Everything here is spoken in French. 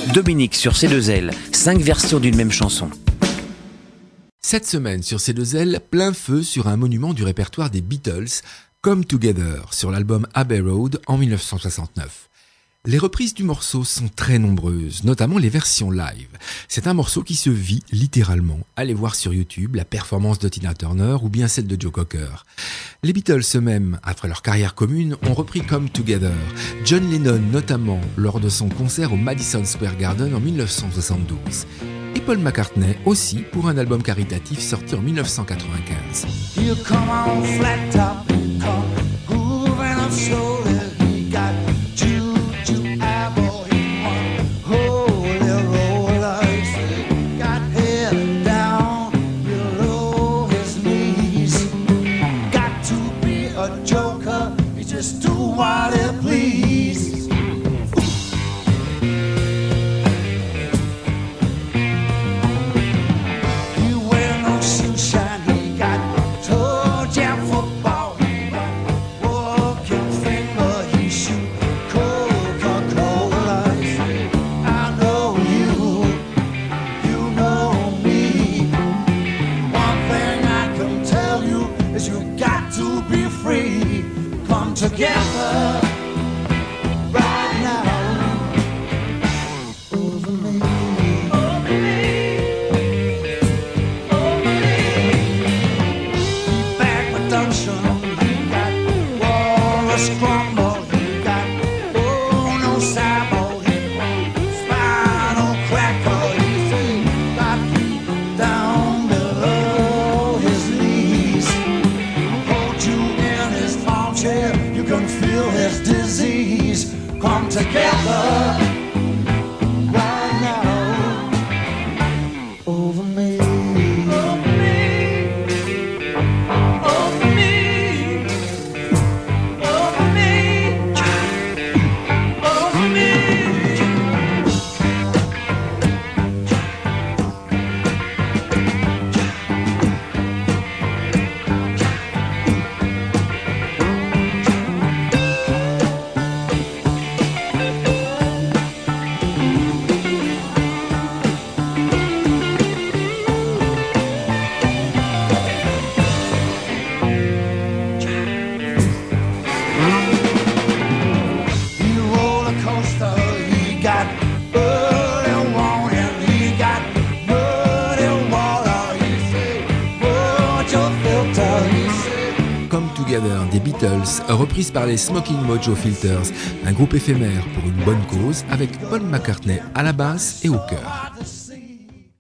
Dominique sur C2L, 5 versions d'une même chanson. Cette semaine sur C2L, plein feu sur un monument du répertoire des Beatles, Come Together, sur l'album Abbey Road en 1969. Les reprises du morceau sont très nombreuses, notamment les versions live. C'est un morceau qui se vit littéralement. Allez voir sur YouTube la performance de Tina Turner ou bien celle de Joe Cocker. Les Beatles eux-mêmes, après leur carrière commune, ont repris Come Together. John Lennon notamment, lors de son concert au Madison Square Garden en 1972. Et Paul McCartney aussi pour un album caritatif sorti en 1995. You come on flat top, come grooving up slowly. He got juju eyeball, he one holy roller. He got head down below his knees. Got to be a joker, he just do what he please. Together right now over me, over me, over me. Back production, he got walrus crumble, he got no cyborg, he got spinal cracker, he got feet down below his knees. Hold you in his armchair. You can feel his disease come together right now over me, over me, over me, over me, over me. Come Together des Beatles, reprise par les Smoking Mojo Filters, un groupe éphémère pour une bonne cause avec Paul McCartney à la basse et au chœur.